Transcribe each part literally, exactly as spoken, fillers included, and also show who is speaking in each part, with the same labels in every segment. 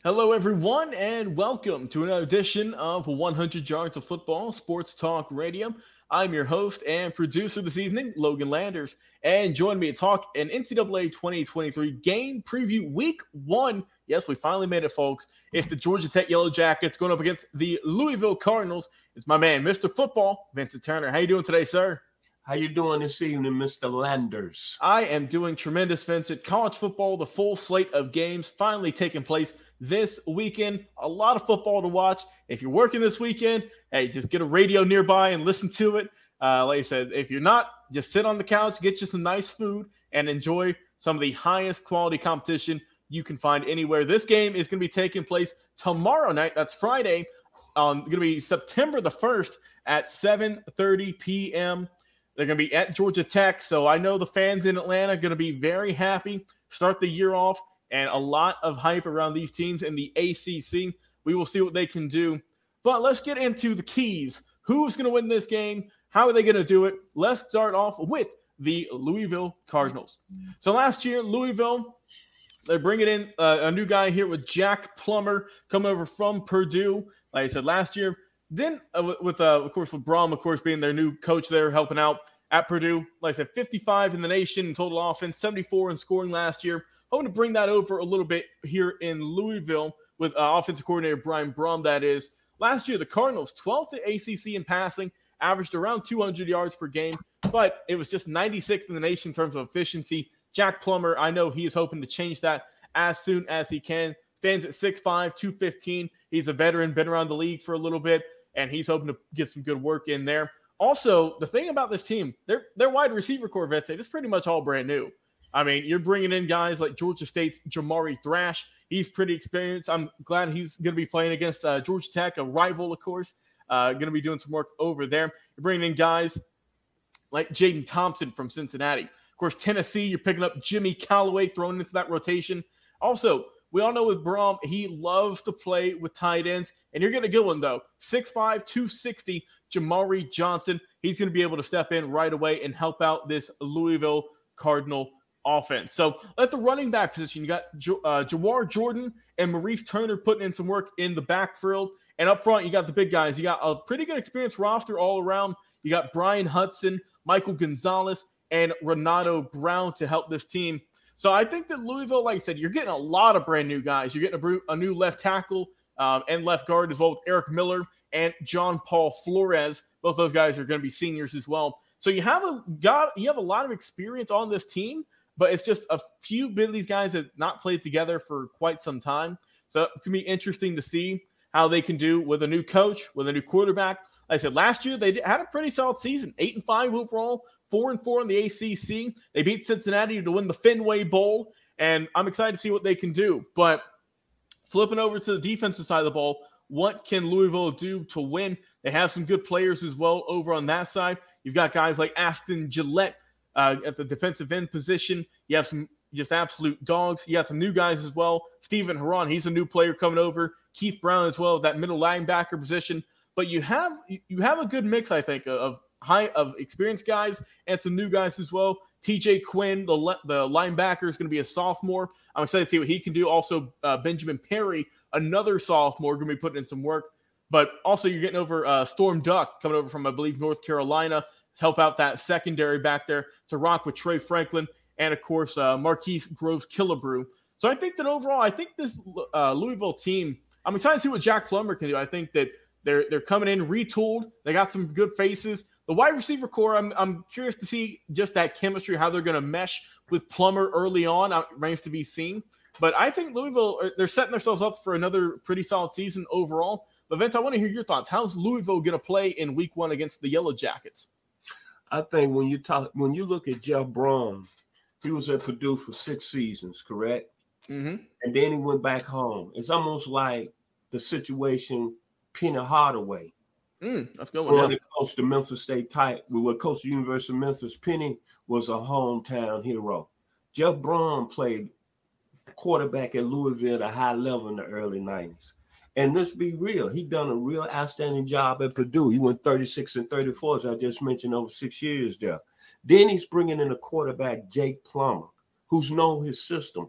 Speaker 1: Hello, everyone, and welcome to another edition of one hundred Yards of Football Sports Talk Radio. I'm your host and producer this evening, Logan Landers, and join me to talk an N C double A twenty twenty-three game preview week one. Yes, we finally made it, folks. It's the Georgia Tech Yellow Jackets going up against the Louisville Cardinals. It's my man, Mister Football, Vincent Turner. How you doing today, sir?
Speaker 2: How you doing this evening, Mister Landers?
Speaker 1: I am doing tremendous, Vincent. College football, the full slate of games finally taking place this weekend. A lot of football to watch. If you're working this weekend, hey, just get a radio nearby and listen to it. Uh, like I said, if you're not, just sit on the couch, get you some nice food, and enjoy some of the highest quality competition you can find anywhere. This game is going to be taking place tomorrow night. That's Friday. Um, going to be September the first at seven thirty p.m. They're going to be at Georgia Tech, so I know the fans in Atlanta are going to be very happy. Start the year off, and a lot of hype around these teams in the A C C. We will see what they can do. But let's get into the keys. Who's going to win this game? How are they going to do it? Let's start off with the Louisville Cardinals. So last year, Louisville, they're bringing in uh, a new guy here with Jack Plummer coming over from Purdue. Like I said, last year, then uh, with, uh, of course, with Brom, of course, being their new coach there, helping out at Purdue. Like I said, fifty-five in the nation in total offense, seventy-four in scoring last year. Hoping to bring that over a little bit here in Louisville with uh, offensive coordinator Brian Brom, that is. Last year, the Cardinals, twelfth at A C C in passing, averaged around two hundred yards per game, but it was just ninety-sixth in the nation in terms of efficiency. Jack Plummer, I know he is hoping to change that as soon as he can. Stands at six five, two fifteen. He's a veteran, been around the league for a little bit, and he's hoping to get some good work in there. Also, the thing about this team, their their wide receiver core, vets, it's pretty much all brand new. I mean, you're bringing in guys like Georgia State's Jamari Thrash. He's pretty experienced. I'm glad he's going to be playing against uh, Georgia Tech, a rival, of course. Uh, going to be doing some work over there. You're bringing in guys like Jaden Thompson from Cincinnati. Of course, Tennessee, you're picking up Jimmy Callaway, thrown into that rotation. Also, we all know with Brom, he loves to play with tight ends. And you're getting a good one, though. six five, two sixty, Jamari Johnson. He's going to be able to step in right away and help out this Louisville Cardinal offense. So at the running back position, you got uh, Jawar Jordan and Maurice Turner putting in some work in the backfield. And up front, you got the big guys. You got a pretty good experienced roster all around. You got Brian Hudson, Michael Gonzalez, and Renato Brown to help this team. So I think that Louisville, like I said, you're getting a lot of brand new guys. You're getting a, a new left tackle um, and left guard as well with Eric Miller and John Paul Flores. Both those guys are going to be seniors as well. So you have a got you have a lot of experience on this team, but it's just a few bit of these guys that have not played together for quite some time. So it's going to be interesting to see how they can do with a new coach, with a new quarterback. Like I said, last year they had a pretty solid season, eight and five overall, four and four in the A C C. They beat Cincinnati to win the Fenway Bowl, and I'm excited to see what they can do. But flipping over to the defensive side of the ball, what can Louisville do to win? They have some good players as well over on that side. You've got guys like Aston Gillette uh, at the defensive end position. You have some just absolute dogs. You got some new guys as well. Stephen Haran, he's a new player coming over. Keith Brown as well, that middle linebacker position. But you have you have a good mix, I think, of high of experienced guys and some new guys as well. T J Quinn, the le- the linebacker, is going to be a sophomore. I'm excited to see what he can do. Also, uh, Benjamin Perry, another sophomore, going to be putting in some work. But also, you're getting over uh, Storm Duck coming over from, I believe, North Carolina to help out that secondary back there to rock with Trey Franklin and, of course, uh, Marquise Groves Killebrew. So I think that overall, I think this uh, Louisville team, I'm excited to see what Jack Plummer can do. I think that they're they're coming in retooled. They got some good faces. The wide receiver core, I'm I'm curious to see just that chemistry, how they're going to mesh with Plummer early on. It remains to be seen. But I think Louisville, they're setting themselves up for another pretty solid season overall. But Vince, I want to hear your thoughts. How's Louisville going to play in week one against the Yellow Jackets?
Speaker 2: I think when you talk, when you look at Jeff Brom, he was at Purdue for six seasons, correct?
Speaker 1: Mm-hmm.
Speaker 2: And then he went back home. It's almost like the situation Penny Hardaway.
Speaker 1: Mm, that's good one.
Speaker 2: When coached the Memphis State Titans, we were coached the University of Memphis. Penny was a hometown hero. Jeff Brom played quarterback at Louisville at a high level in the early nineties. And let's be real, he done a real outstanding job at Purdue. He went thirty-six and thirty-four, as I just mentioned, over six years there. Then he's bringing in a quarterback, Jake Plummer, who's known his system.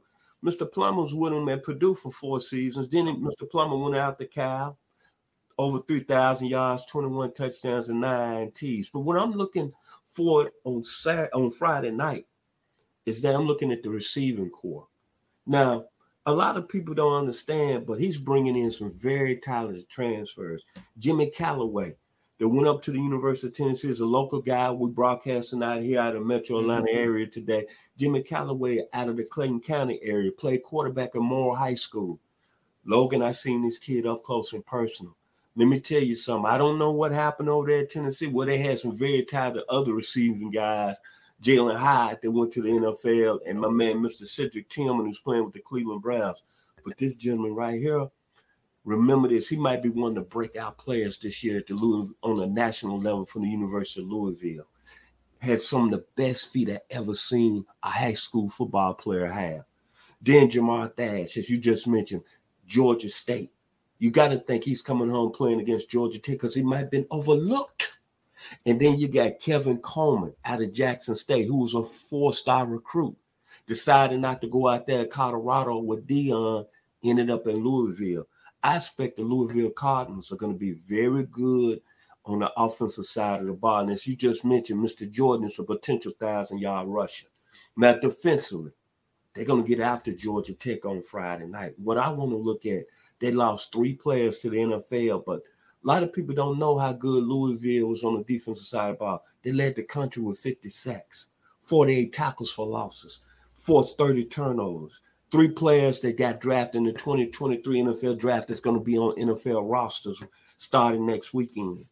Speaker 2: Mister Plummer was with him at Purdue for four seasons. Then Mister Plummer went out to Cal, over three thousand yards, twenty-one touchdowns, and nine T's. But what I'm looking for on Saturday, on Friday night is that I'm looking at the receiving core. Now, a lot of people don't understand, but he's bringing in some very talented transfers. Jimmy Callaway, that went up to the University of Tennessee, is a local guy. We're broadcasting out here out of the Metro Atlanta mm-hmm. area today. Jimmy Callaway out of the Clayton County area, played quarterback at Morrill High School. Logan, I seen this kid up close and personal. Let me tell you something. I don't know what happened over there at Tennessee, where they had some very talented other receiving guys. Jalen Hyde that went to the N F L, and my man, Mister Cedric Tillman, who's playing with the Cleveland Browns. But this gentleman right here, remember this, he might be one of the breakout players this year at the Louis, on a national level from the University of Louisville. Had some of the best feet I ever seen a high school football player have. Then Jamar Thrash, as you just mentioned, Georgia State. You got to think he's coming home playing against Georgia Tech because he might have been overlooked. And then you got Kevin Coleman out of Jackson State, who was a four-star recruit, decided not to go out there at Colorado with Dion, ended up in Louisville. I expect the Louisville Cardinals are going to be very good on the offensive side of the ball. And as you just mentioned, Mister Jordan is a potential thousand-yard rusher. Now, defensively, they're going to get after Georgia Tech on Friday night. What I want to look at, they lost three players to the N F L, but a lot of people don't know how good Louisville was on the defensive side of the ball. They led the country with fifty sacks, forty-eight tackles for losses, forced thirty turnovers. Three players that got drafted in the twenty twenty-three N F L draft that's going to be on N F L rosters starting next weekend.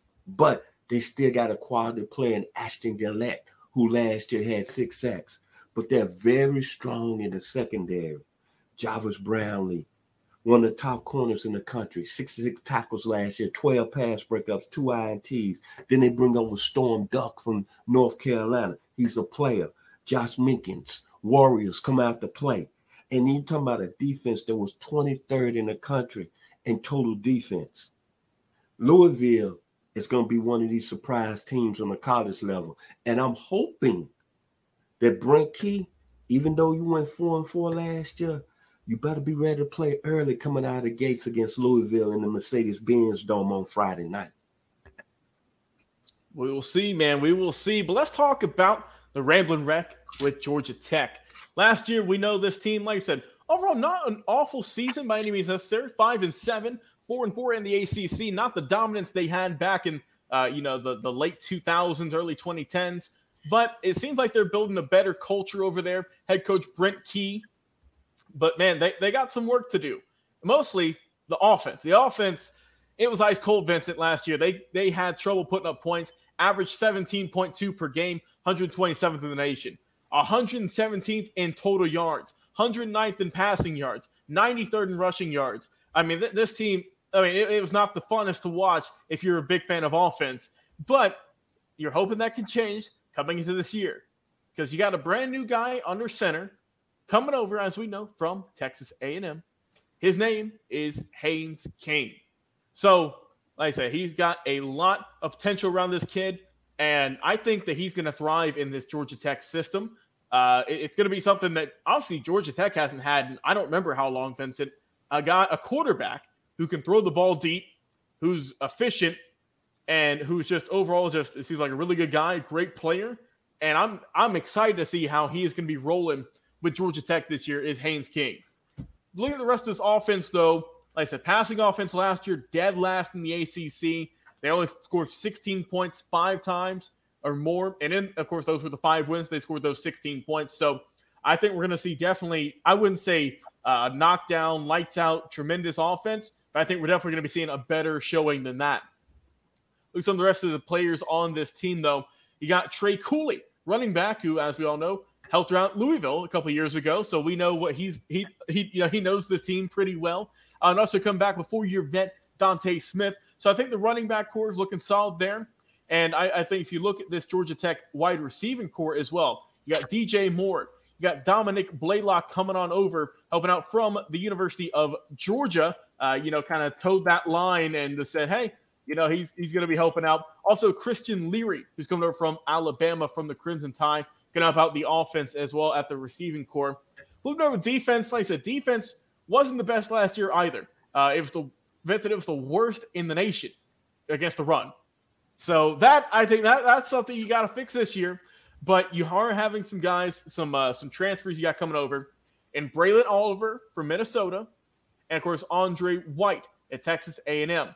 Speaker 2: But they still got a quality player in Ashton Gillette, who last year had six sacks. But they're very strong in the secondary. Jarvis Brownlee, one of the top corners in the country, sixty-six tackles last year, twelve pass breakups, two I N Ts. Then they bring over Storm Duck from North Carolina. He's a player. Josh Minkins, Warriors come out to play. And you're talking about a defense that was twenty-third in the country in total defense. Louisville is going to be one of these surprise teams on the college level. And I'm hoping that Brent Key, even though you went four and four last year, you better be ready to play early coming out of the gates against Louisville in the Mercedes-Benz Dome on Friday night.
Speaker 1: We will see, man. We will see. But let's talk about the Ramblin' Wreck with Georgia Tech. Last year, we know this team, like I said, overall not an awful season by any means necessary. Five and seven, four and four in the A C C. Not the dominance they had back in, uh, you know, the, the late two thousands, early twenty tens. But it seems like they're building a better culture over there. Head coach Brent Key. But, man, they, they got some work to do. Mostly the offense. The offense, it was ice cold, Vincent, last year. They they had trouble putting up points. Averaged seventeen point two per game, one hundred twenty-seventh in the nation. one hundred seventeenth in total yards. one hundred ninth in passing yards. ninety-third in rushing yards. I mean, th- this team, I mean, it, it was not the funnest to watch if you're a big fan of offense. But you're hoping that can change coming into this year. Because you got a brand new guy under center coming over, as we know, from Texas A and M. His name is Haynes King. So, like I said, he's got a lot of potential around this kid, and I think that he's going to thrive in this Georgia Tech system. Uh, it, it's going to be something that, obviously, Georgia Tech hasn't had, and I don't remember how long, Vincent, a guy, a quarterback who can throw the ball deep, who's efficient, and who's just overall just, it seems like a really good guy, great player, and I'm I'm excited to see how he is going to be rolling with Georgia Tech this year is Haynes King. Looking at the rest of this offense, though, like I said, passing offense last year, dead last in the A C C. They only scored sixteen points five times or more. And then, of course, those were the five wins. They scored those sixteen points. So I think we're going to see definitely, I wouldn't say uh, knockdown, lights out, tremendous offense, but I think we're definitely going to be seeing a better showing than that. Look at some of the rest of the players on this team, though. You got Trey Cooley, running back, who, as we all know, helped out Louisville a couple of years ago, so we know what he's he he you know he knows this team pretty well. Uh, and also come back with four-year vet Dante Smith. So I think the running back core is looking solid there. And I, I think if you look at this Georgia Tech wide receiving core as well, you got D J Moore, you got Dominic Blaylock coming on over, helping out from the University of Georgia. Uh, you know, kind of towed that line and said, hey, you know, he's he's going to be helping out. Also, Christian Leary, who's coming over from Alabama from the Crimson Tide, going to help out the offense as well at the receiving core. Flipping over defense, like I said, defense wasn't the best last year either. Uh, it was the Vincent, it was the worst in the nation against the run. So that I think that that's something you got to fix this year. But you are having some guys, some uh, some transfers you got coming over, and Braylon Oliver from Minnesota, and of course Andre White at Texas A and M.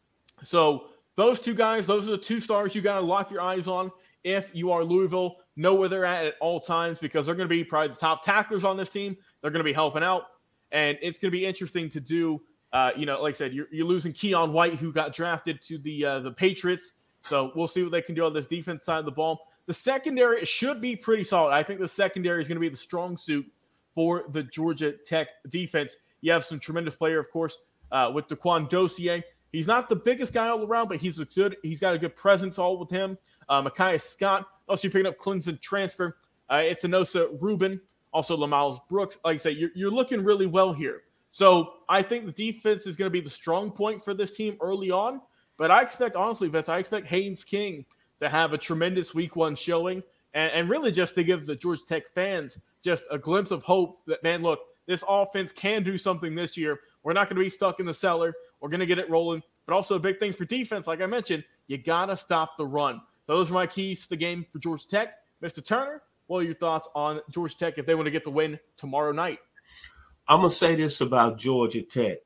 Speaker 1: So those two guys, those are the two stars you got to lock your eyes on if you are Louisville. Know where they're at at all times because they're going to be probably the top tacklers on this team. They're going to be helping out, and it's going to be interesting to do. Uh, you know, like I said, you're, you're losing Keon White, who got drafted to the uh, the Patriots. So we'll see what they can do on this defense side of the ball. The secondary should be pretty solid. I think the secondary is going to be the strong suit for the Georgia Tech defense. You have some tremendous player, of course, uh, with Daquan Dossier. He's not the biggest guy all around, but he's a good. He's got a good presence all with him. Uh, Micaiah Scott. Also, you're picking up Clemson transfer. Uh, it's Enosa Rubin. Also, Lamiles Brooks. Like I say, you're, you're looking really well here. So I think the defense is going to be the strong point for this team early on. But I expect, honestly, Vince, I expect Haynes King to have a tremendous week one showing and, and really just to give the Georgia Tech fans just a glimpse of hope that, man, look, this offense can do something this year. We're not going to be stuck in the cellar. We're going to get it rolling. But also a big thing for defense, like I mentioned, you got to stop the run. So those are my keys to the game for Georgia Tech. Mister Turner, what are your thoughts on Georgia Tech if they want to get the win tomorrow night?
Speaker 2: I'm going to say this about Georgia Tech.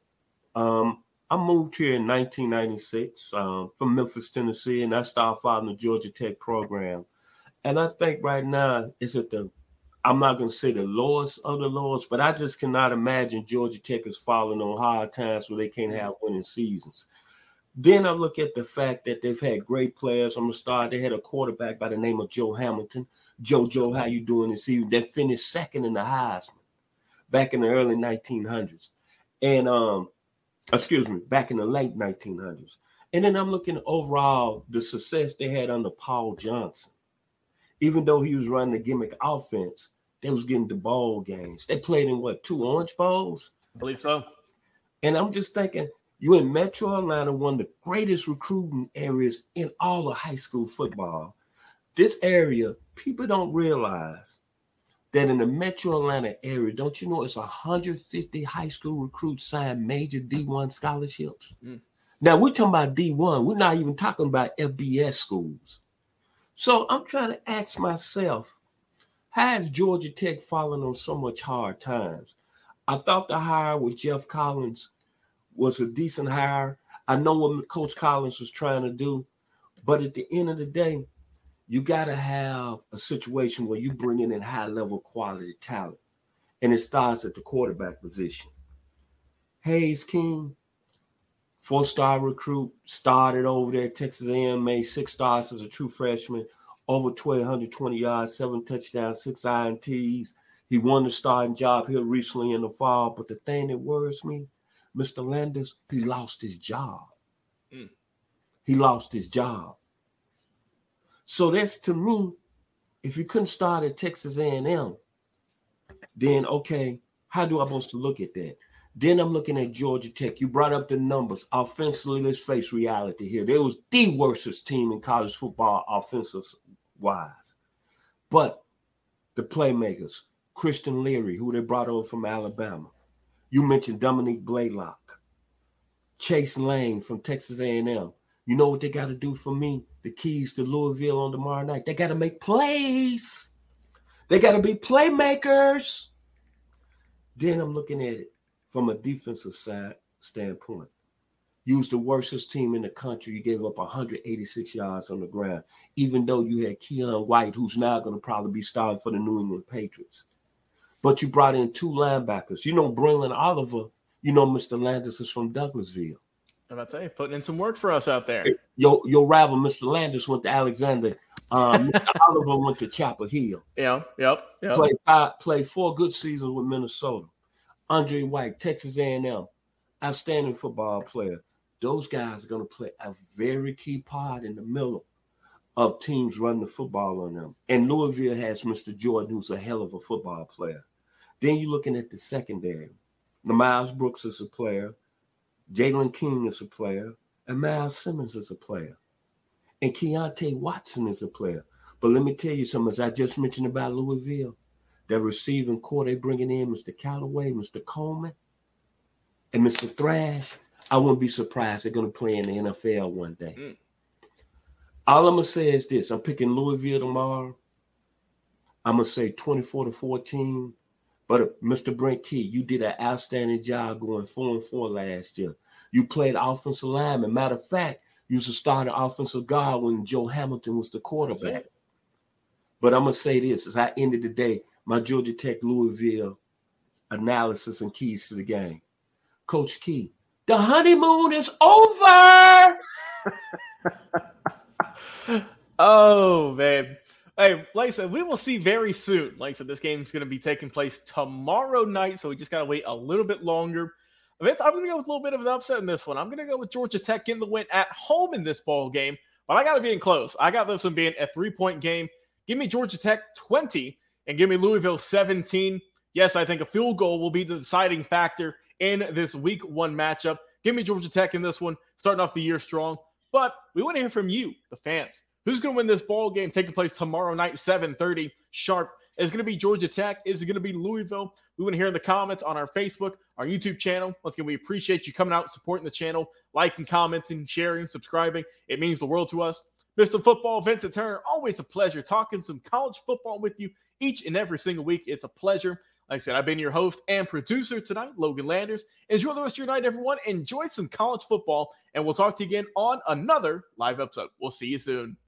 Speaker 2: Um, I moved here in nineteen ninety-six um, from Memphis, Tennessee, and I started following the Georgia Tech program. And I think right now it's at the, I'm not going to say the lowest of the lowest, but I just cannot imagine Georgia Tech is falling on hard times where they can't have winning seasons. Then I look at the fact that they've had great players. I'm going to start. They had a quarterback by the name of Joe Hamilton. Joe, Joe, how you doing this evening? That finished second in the Heisman back in the early nineteen hundreds. And, um, excuse me, back in the late nineteen hundreds. And then I'm looking overall the success they had under Paul Johnson. Even though he was running the gimmick offense, they was getting the bowl games. They played in, what, two Orange Bowls?
Speaker 1: I believe so.
Speaker 2: And I'm just thinking, you in Metro Atlanta, one of the greatest recruiting areas in all of high school football. This area, people don't realize that in the Metro Atlanta area, don't you know it's one hundred fifty high school recruits signed major D one scholarships? Mm. Now, we're talking about D one. We're not even talking about F B S schools. So I'm trying to ask myself, how is Georgia Tech falling on so much hard times? I thought the hire with Jeff Collins was a decent hire. I know what Coach Collins was trying to do, but at the end of the day, you got to have a situation where you bring in high-level quality talent, and it starts at the quarterback position. Haynes King, four-star recruit, started over there at Texas A and M, made six stars as a true freshman, over one hundred twenty yards, seven touchdowns, six I N Ts. He won the starting job here recently in the fall, but the thing that worries me, Mister Landers, he lost his job. Mm. He lost his job. So that's, to me, if you couldn't start at Texas A and M, then, okay, how do I supposed to look at that? Then I'm looking at Georgia Tech. You brought up the numbers. Offensively, let's face reality here. They was the worstest team in college football offensive-wise. But the playmakers, Christian Leary, who they brought over from Alabama. You mentioned Dominique Blaylock. Chase Lane from Texas A and M. You know what they got to do for me? The keys to Louisville on tomorrow night. They got to make plays. They got to be playmakers. Then I'm looking at it from a defensive side standpoint. You was the worstest team in the country. You gave up one hundred eighty-six yards on the ground, even though you had Keon White, who's now going to probably be starting for the New England Patriots. But you brought in two linebackers. You know, Braylon Oliver, you know, Mister Landis is from Douglasville.
Speaker 1: I'm about to say, putting in some work for us out there.
Speaker 2: Your, your rival, Mister Landis, went to Alexander. Um, Mister Oliver went to Chapel Hill.
Speaker 1: Yeah, yep, yep.
Speaker 2: Played, five, played four good seasons with Minnesota. Andre White, Texas A and M, outstanding football player. Those guys are going to play a very key part in the middle of teams running the football on them. And Louisville has Mister Jordan, who's a hell of a football player. Then you're looking at the secondary. Lamiles Brooks is a player. Jalen King is a player. And Miles Simmons is a player. And Keontae Watson is a player. But let me tell you something, as I just mentioned about Louisville, The receiving core they bringing in, Mister Callaway, Mister Coleman, and Mister Thrash, I wouldn't be surprised they're going to play in the N F L one day. Mm. All I'm going to say is this. I'm picking Louisville tomorrow. I'm going to say twenty-four to fourteen. But Mister Brent Key, you did an outstanding job going four and four last year. You played offensive lineman. Matter of fact, you was a starting offensive guard when Joe Hamilton was the quarterback. But I'm going to say this. As I ended the day, my Georgia Tech Louisville analysis and keys to the game. Coach Key, the honeymoon is over.
Speaker 1: Oh, man. Hey, like I said, we will see very soon. Like I said, this game is going to be taking place tomorrow night, so we just got to wait a little bit longer. I'm going to go with a little bit of an upset in this one. I'm going to go with Georgia Tech getting the win at home in this ball game, but I got to be in close. I got this one being a three-point game. Give me Georgia Tech twenty and give me Louisville seventeen. Yes, I think a field goal will be the deciding factor in this week one matchup. Give me Georgia Tech in this one, starting off the year strong. But we want to hear from you, the fans. Who's going to win this ball game taking place tomorrow night, seven thirty sharp? Is it going to be Georgia Tech? Is it going to be Louisville? We want to hear in the comments on our Facebook, our YouTube channel. Once again, we appreciate you coming out and supporting the channel, liking, commenting, sharing, subscribing. It means the world to us. Mister Football, Vincent Turner, always a pleasure talking some college football with you each and every single week. It's a pleasure. Like I said, I've been your host and producer tonight, Logan Landers. Enjoy the rest of your night, everyone. Enjoy some college football, and we'll talk to you again on another live episode. We'll see you soon.